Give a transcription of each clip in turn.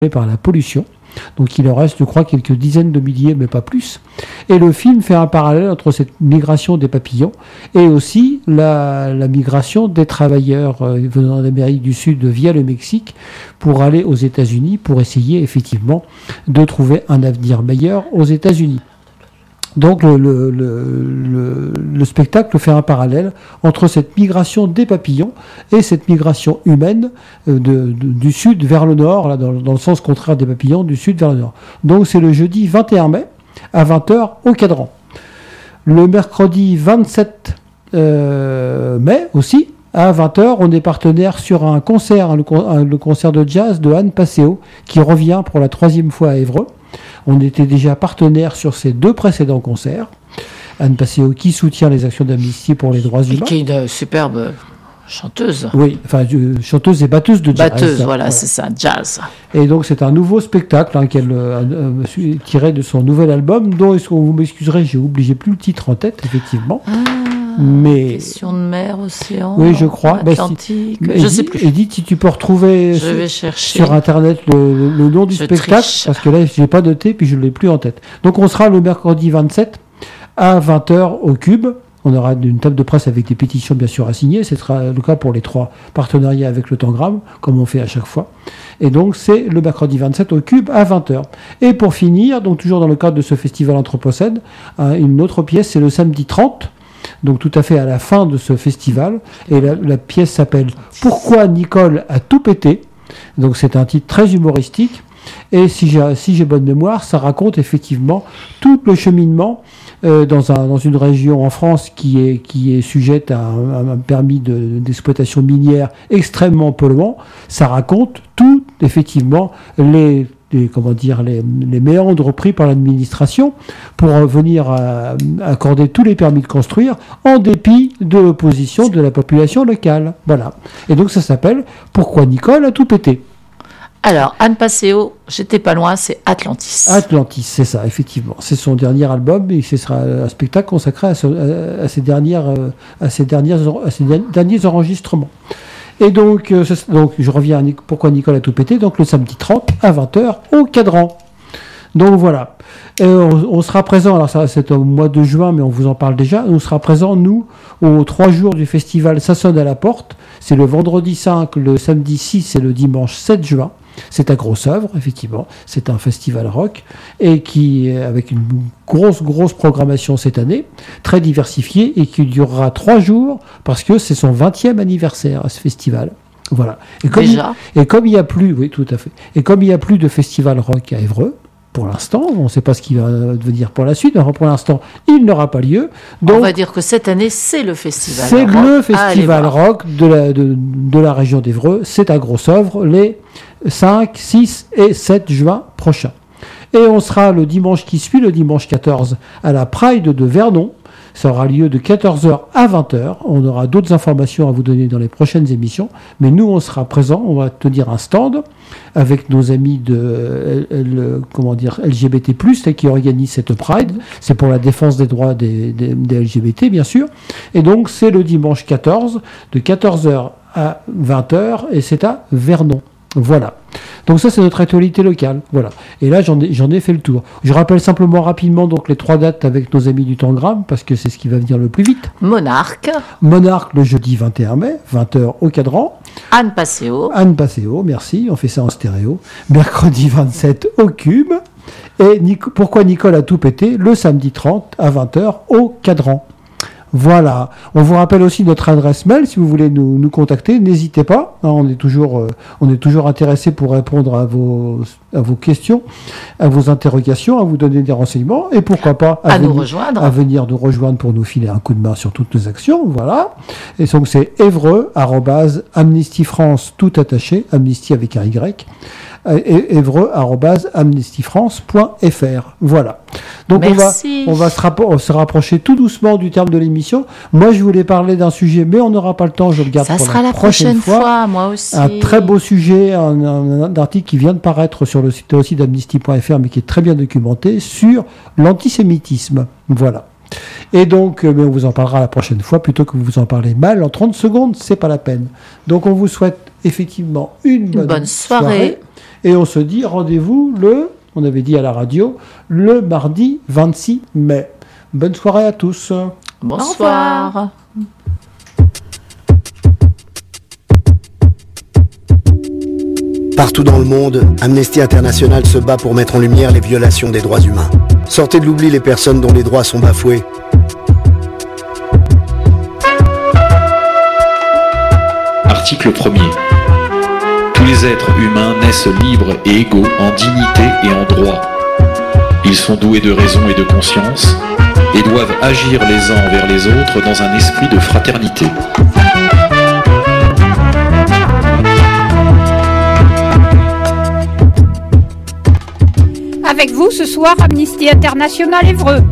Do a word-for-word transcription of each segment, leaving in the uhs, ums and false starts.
par la pollution. Donc il en reste, je crois, quelques dizaines de milliers, mais pas plus. Et le film fait un parallèle entre cette migration des papillons et aussi la, la migration des travailleurs euh, venant d'Amérique du Sud via le Mexique pour aller aux États-Unis, pour essayer effectivement de trouver un avenir meilleur aux États-Unis. Donc le, le, le, le, le spectacle fait un parallèle entre cette migration des papillons et cette migration humaine de, de, du sud vers le nord, là, dans, dans le sens contraire des papillons, du sud vers le nord. Donc c'est le jeudi vingt et un mai à vingt heures au Cadran. Le mercredi vingt-sept euh, mai aussi, à vingt heures, on est partenaire sur un concert, le, le concert de jazz de Anne Passeo, qui revient pour la troisième fois à Évreux. On était déjà partenaire sur ces deux précédents concerts. Anne Passeo qui soutient les actions d'Amnesty pour les droits humains. Et qui est une superbe chanteuse. Oui, enfin chanteuse et batteuse de jazz. Batteuse, voilà, ouais. C'est ça, jazz. Et donc c'est un nouveau spectacle hein, qu'elle euh, euh, tiré de son nouvel album, dont, vous m'excuserez, j'ai oublié plus le titre en tête, effectivement. Ah, mais question de mer, océan, oui, je crois. Atlantique, bah, si, je Edith, ne sais plus. Edith, si tu peux retrouver je sur, vais chercher. sur Internet le, le nom du je spectacle, triche. Parce que là, je n'ai pas noté, puis je ne l'ai plus en tête. Donc on sera le mercredi vingt-sept à vingt heures au Cube. On aura une table de presse avec des pétitions bien sûr à signer. Ce sera le cas pour les trois partenariats avec le Tangram, comme on fait à chaque fois. Et donc c'est le mercredi vingt-sept au Cube à vingt heures. Et pour finir, donc toujours dans le cadre de ce festival Anthropocène, hein, une autre pièce, c'est le samedi trente. Donc tout à fait à la fin de ce festival. Et la, la pièce s'appelle « Pourquoi Nicole a tout pété ?» Donc c'est un titre très humoristique. Et si j'ai, si j'ai bonne mémoire, ça raconte effectivement tout le cheminement euh, dans, un, dans une région en France qui est, qui est sujette à un, un permis de, d'exploitation minière extrêmement polluant. Ça raconte tout, effectivement, les... Les, comment dire, les, les méandres pris par l'administration pour venir à, accorder tous les permis de construire en dépit de l'opposition de la population locale. Voilà. Et donc ça s'appelle « Pourquoi Nicole a tout pété ?» Alors, Anne Passeo, j'étais pas loin, c'est Atlantis. Atlantis, c'est ça, effectivement. C'est son dernier album et ce sera un spectacle consacré à, ce, à, à, ses, dernières, à, ses, dernières, à ses derniers enregistrements. Et donc, euh, donc, je reviens à Nic- pourquoi Nicole a tout pété, donc le samedi trente à vingt heures au Cadran. Donc voilà. Et on, on sera présent, alors ça c'est au mois de juin, mais on vous en parle déjà. On sera présent, nous, aux trois jours du festival Ça sonne à la porte. C'est le vendredi cinq, le samedi six et le dimanche sept juin. C'est à Grosse-Œuvre, effectivement. C'est un festival rock et qui, avec une grosse, grosse programmation cette année, très diversifiée et qui durera trois jours parce que c'est son vingtième anniversaire à ce festival. Voilà. Et comme Déjà. Il, et comme il y a plus, oui, tout à fait. Et comme il n'y a plus de festival rock à Évreux, pour l'instant, on ne sait pas ce qui va devenir pour la suite, mais pour l'instant, il n'aura pas lieu. Donc, on va dire que cette année, c'est le festival c'est rock. le festival rock de la, de, de la région d'Évreux. C'est à Grosse-Œuvre les cinq, six et sept juin prochains. Et on sera le dimanche qui suit, le dimanche quatorze, à la Pride de Vernon. Ça aura lieu de quatorze heures à vingt heures. On aura d'autres informations à vous donner dans les prochaines émissions. Mais nous, on sera présents. On va tenir un stand avec nos amis de L, comment dire, L G B T plus, qui organisent cette Pride. C'est pour la défense des droits des, des, des L G B T, bien sûr. Et donc, c'est le dimanche quatorze, de quatorze heures à vingt heures. Et c'est à Vernon. Voilà. Donc ça, c'est notre actualité locale. Voilà. Et là, j'en ai, j'en ai fait le tour. Je rappelle simplement rapidement donc les trois dates avec nos amis du Tangram, parce que c'est ce qui va venir le plus vite. Monarque. Monarque le jeudi vingt et un mai, vingt heures au Cadran. Anne Passeo. Anne Passeo, merci. On fait ça en stéréo. Mercredi vingt-sept au Cube. Et Nic- pourquoi Nicole a tout pété, le samedi trente à vingt heures au Cadran. Voilà. On vous rappelle aussi notre adresse mail si vous voulez nous, nous contacter. N'hésitez pas. Hein, on est toujours, euh, on est toujours intéressé pour répondre à vos, à vos questions, à vos interrogations, à vous donner des renseignements et pourquoi pas à, à venir, nous rejoindre, à venir nous rejoindre pour nous filer un coup de main sur toutes nos actions. Voilà. Et donc c'est Évreux arobase Amnesty France tout attaché, Amnesty avec un Y. Évreux arobase amnesty france point f r. Voilà. Donc on va, on va se, rappro- se rapprocher tout doucement du terme de l'émission. Moi, je voulais parler d'un sujet, mais on n'aura pas le temps. Je le garde Ça pour sera la, la prochaine, prochaine fois. fois. Moi aussi. Un très beau sujet, un, un, un article qui vient de paraître sur le site aussi d'amnesty point f r, mais qui est très bien documenté sur l'antisémitisme. Voilà. Et donc, mais on vous en parlera la prochaine fois, plutôt que vous en parlez mal en trente secondes, c'est pas la peine. Donc, on vous souhaite effectivement une bonne, une bonne soirée. soirée. Et on se dit rendez-vous le, on avait dit à la radio, le mardi vingt-six mai. Bonne soirée à tous. Bonsoir. Partout dans le monde, Amnesty International se bat pour mettre en lumière les violations des droits humains. Sortez de l'oubli les personnes dont les droits sont bafoués. Article premier. Tous les êtres humains naissent libres et égaux en dignité et en droit. Ils sont doués de raison et de conscience et doivent agir les uns envers les autres dans un esprit de fraternité. Avec vous ce soir, Amnesty International Évreux.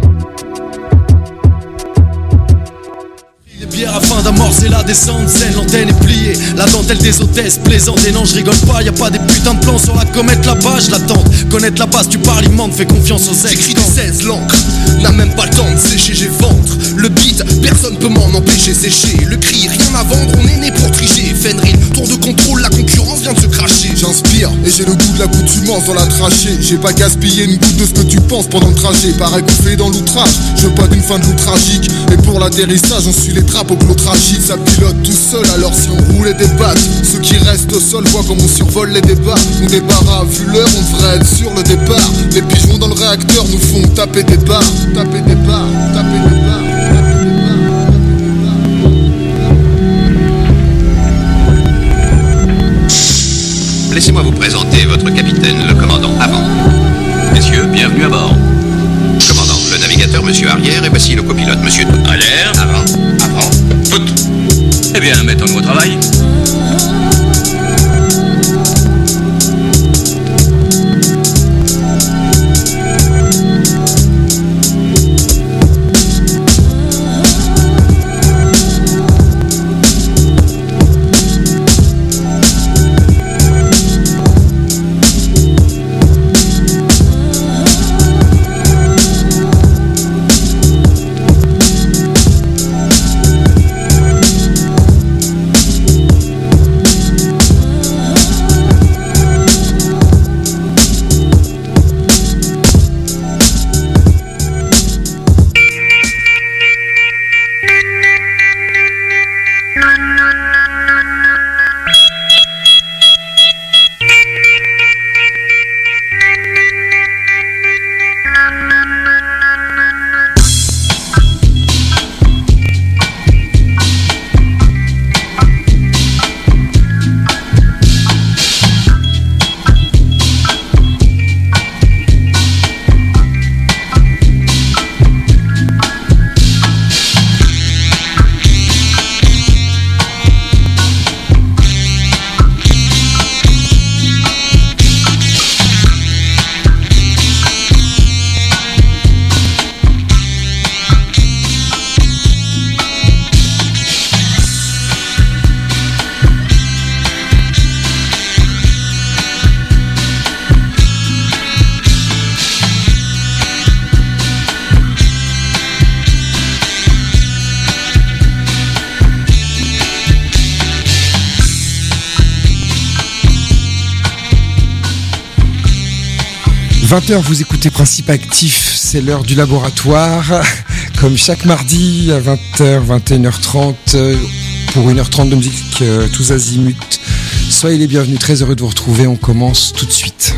Afin d'amorcer la descente, zen, l'antenne est pliée. La dentelle des hôtesses plaisante. Et non, je rigole pas, y a pas des putains de plans sur la comète là-bas, je l'attends. Connaître la base, tu parlementes, fais confiance aux ex. J'écris des seize, l'encre n'a même pas le temps de sécher, j'ai ventre. Le beat, personne peut m'en empêcher sécher. Le cri, rien à vendre, on est né pour tricher. Fenrir, tour de contrôle, la concurrence vient de se cracher. J'inspire et j'ai le goût de l'accoutumance dans la trachée. J'ai pas gaspillé une goutte de ce que tu penses pendant le trajet. Pareil qu'on fait dans l'outrage, je veux pas d'une fin de loup tragique. Et pour l'atterrissage, on suit les trappes au clos tragique. Ça pilote tout seul, alors si on roule et débatte, ceux qui restent au sol voient comme on survole les débats. On débarras, vu l'heure, on devrait être sur le départ. Les pigeons dans le réacteur nous font taper des barres. Taper des barres, taper des barres. Laissez-moi vous présenter votre capitaine, le commandant Avant. Messieurs, bienvenue à bord. Commandant, le navigateur, monsieur Arrière, et voici le copilote, monsieur Tout. À l'air, avant, avant, tout. Eh bien, mettons-nous au travail. vingt heures, vous écoutez Principe Actif, c'est l'heure du laboratoire. Comme chaque mardi à vingt heures, vingt et une heures trente, pour une heure trente de musique euh, tous azimuts. Soyez les bienvenus, très heureux de vous retrouver. On commence tout de suite.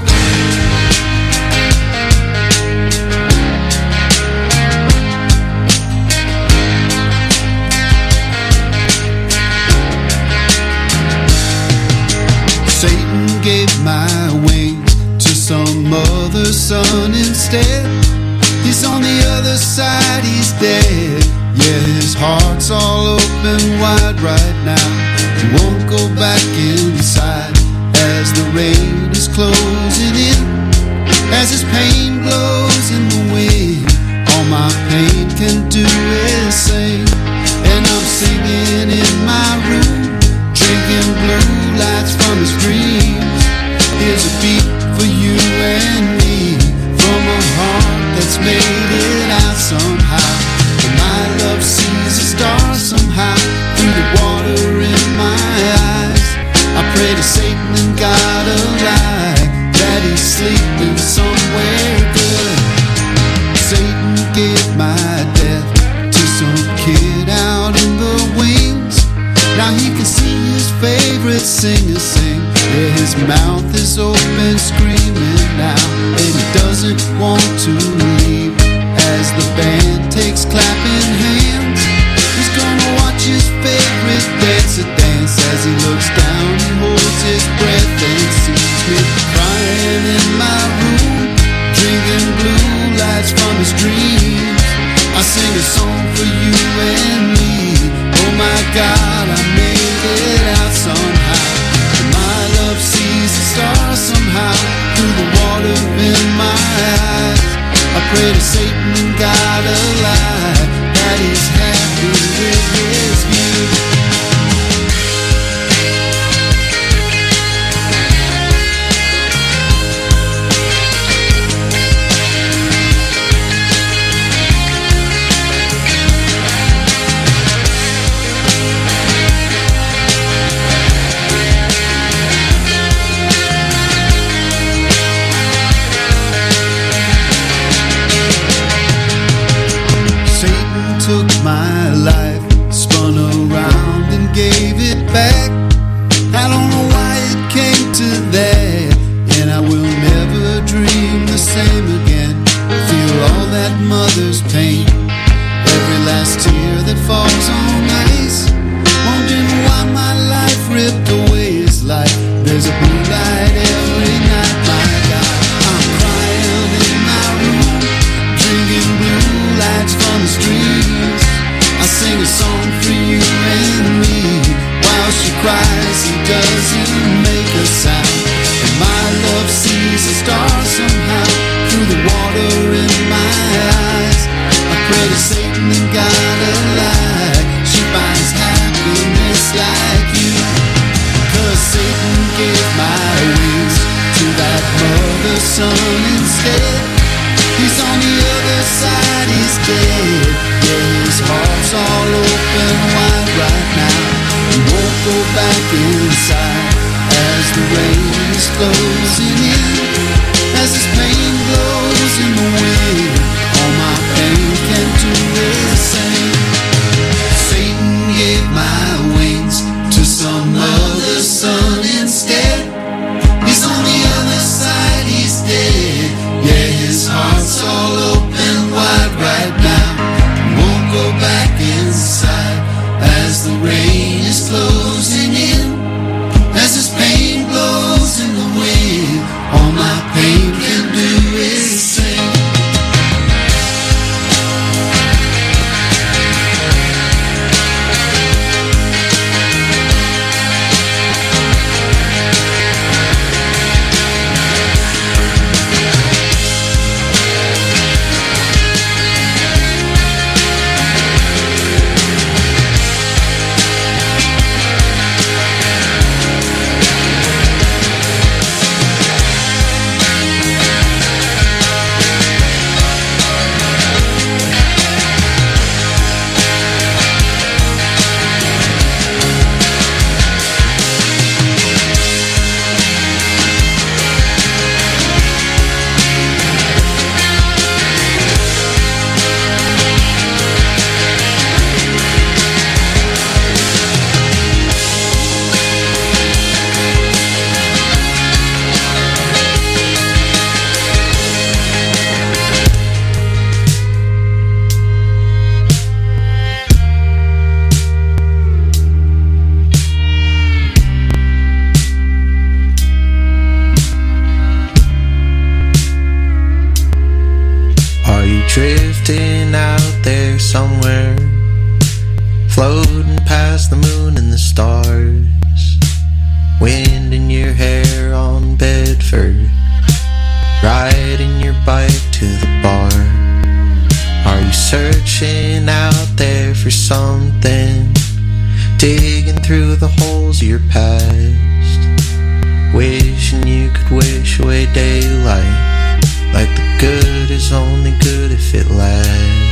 Satan gave my wings to some other son instead. He's on the other side, he's dead. Yeah, his heart's all open wide right now. He won't go back inside as the rain is closing in. As his pain blows in the wind, all my pain can do is sing. And I'm singing in my room, drinking blue lights from his dreams. Here's a beat for you and me, from a heart that's made it out somehow. And my love sees a star somehow, through the water in my eyes. I pray to Satan and God alive. and screaming now, and he doesn't want to leave. As the band takes clapping hands, he's gonna watch his favorite dancer dance. As he looks down, he holds his breath and sees me crying in my room, drinking blue lights from his dreams. I sing a song for you and me. Oh my God, I made it out somehow. And my love sees the stars somehow through the water in my eyes. I pray to Satan, God alive, that he's happy with his view. Took my life, spun around and gave it back. I don't know why it came to that, and I will never dream the same again. Feel all that mother's pain, every last tear that falls on ice. Wondering why my life ripped away his life. There's a blue light every night, my God. I'm crying in my room, drinking blue lights from the streets. I sing a song for you and me. While she cries, he doesn't make a sound. And my love sees a star somehow through the water in my eyes. I pray to Satan and God alive, she finds happiness like you. Cause Satan gave my wings to that mother son instead. He's on the other side, he's dead. Yeah, his heart's all open wide right now. He won't go back inside. As the rain is closing in, as his pain blows in the wind, all my pain can do is sing. Satan gave my wings to some other son instead. He's on the other side, he's dead. Yeah, his heart's all open wide right now. He won't go back inside. As the rain is closing in, as his pain blows in the wind, all my pain can do is sing. Drifting out there somewhere, floating past the moon and the stars, wind in your hair on Bedford, riding your bike to the bar. Are you searching out there for something, digging through the holes of your past, wishing you could wish away daylight, like the good is only good if it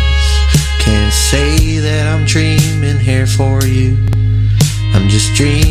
lasts. Can't say that I'm dreaming here for you, I'm just dreaming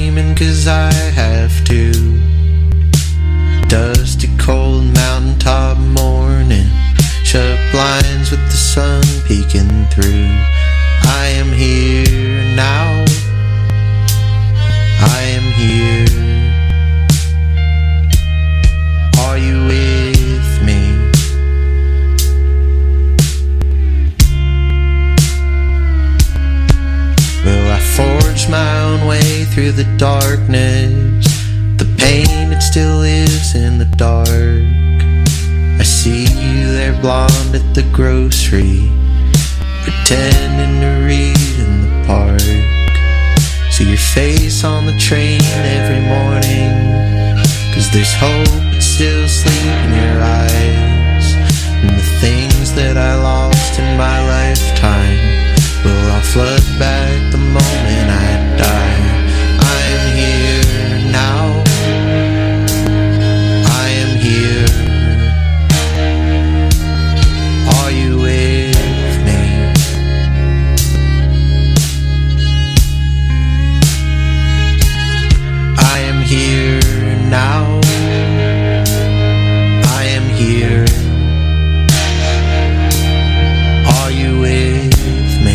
through the darkness. The pain, it still lives in the dark. I see you there blonde at the grocery, pretending to read in the park. See your face on the train every morning, 'cause there's hope but still sleep in your eyes. And the things that I lost in my lifetime will all flood back the moment I die. I am here now. I am here. Are you with me? I am here now. I am here. Are you with me?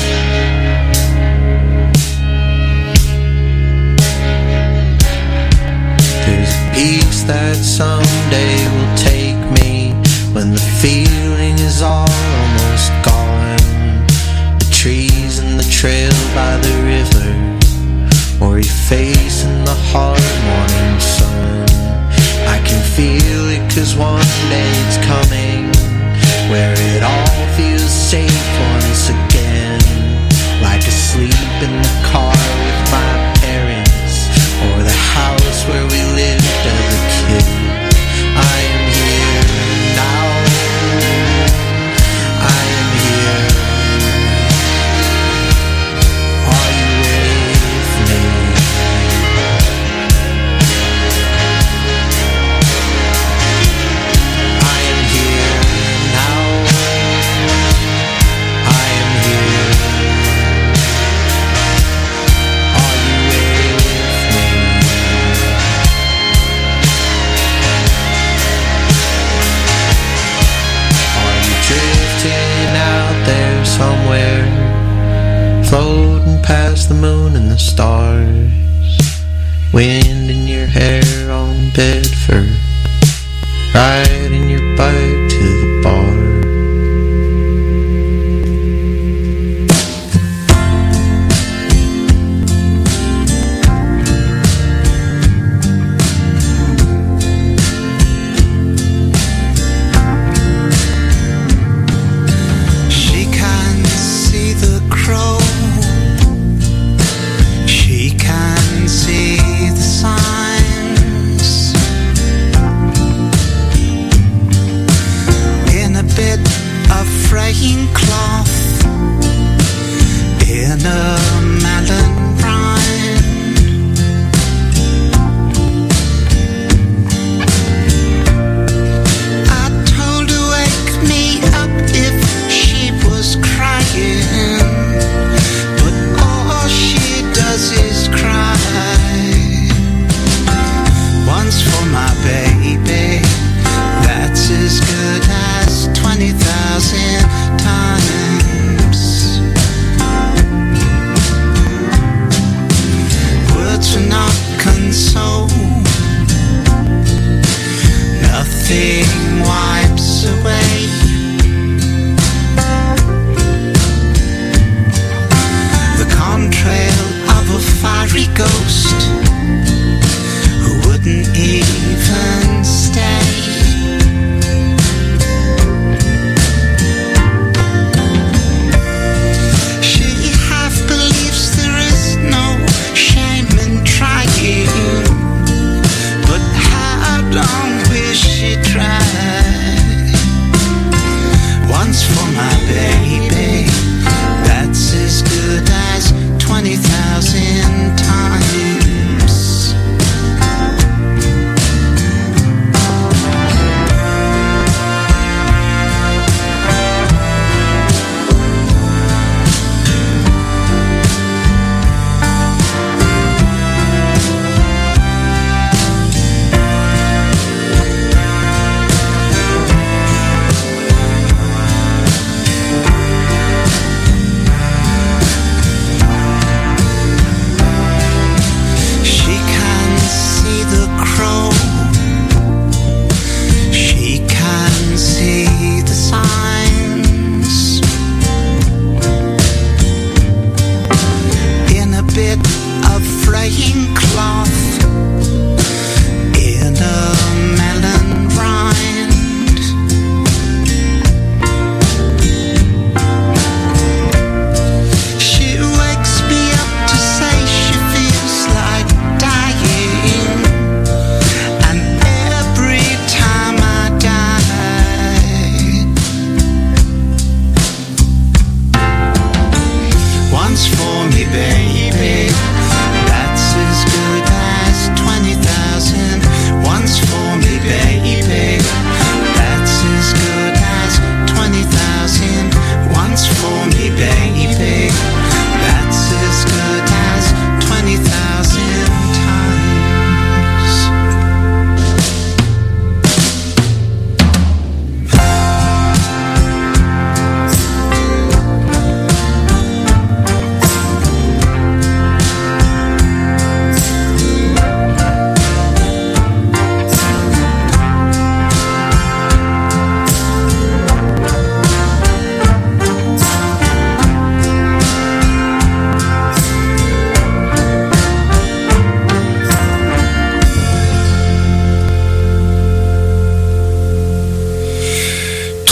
There's a peace that someday will take me when the feeling is all almost gone. The trees and the trail by the river, or your face in the hard morning sun. I can feel it 'cause one day it's coming, where it all feels safe once again. Like asleep in the car with my parents, or the house where we lived as a kid. I am here now. I am here. Are you with me? I am here now. I am here. Are you with me? Are you drifting out there somewhere, floating past the moon and the stars? Wind in your hair on Bedford, riding your bike to the bar. She can see the crow. She can see the signs. In a bit of fraying cloth, in a melon rind. I told her wake me up if she was crying, but all she does is cry. Once for my baby, that's as good as twenty thousand times. Words will not console. Nothing wipes away the contrail of a fiery ghost who wouldn't even stay. She half believes there is no shame in trying, but how long will she try?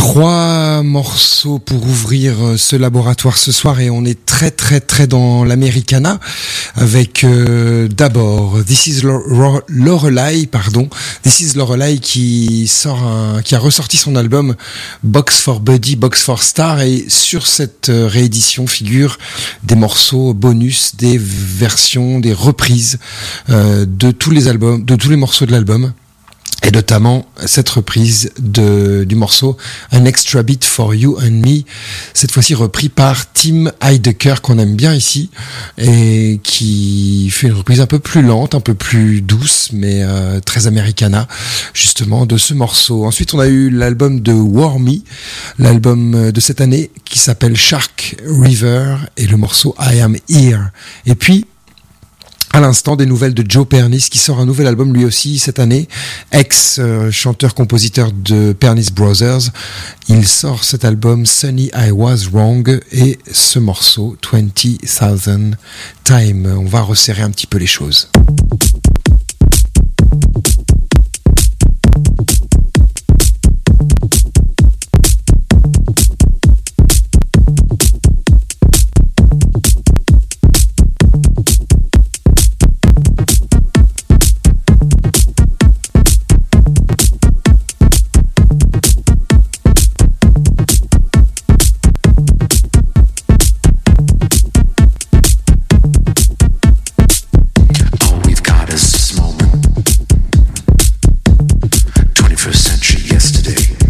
Trois morceaux pour ouvrir ce laboratoire ce soir et on est très très très dans l'Americana avec euh, d'abord This is Lorelei, pardon, This is Lorelei qui sort un, qui a ressorti son album Box for Buddy, Box for Star et sur cette réédition figurent des morceaux bonus, des versions, des reprises euh, de tous les albums, de tous les morceaux de l'album. Et notamment cette reprise de, du morceau An Extra Beat for You and Me, cette fois-ci repris par Tim Heidecker qu'on aime bien ici et qui fait une reprise un peu plus lente, un peu plus douce mais euh, très americana justement de ce morceau. Ensuite on a eu l'album de Wormy, l'album de cette année qui s'appelle Shark River et le morceau I Am Here. Et puis à l'instant, des nouvelles de Joe Pernice qui sort un nouvel album lui aussi cette année, ex-chanteur-compositeur de Pernice Brothers. Il sort cet album Sunny I Was Wrong et ce morceau twenty thousand Time. On va resserrer un petit peu les choses. twenty-first century yesterday.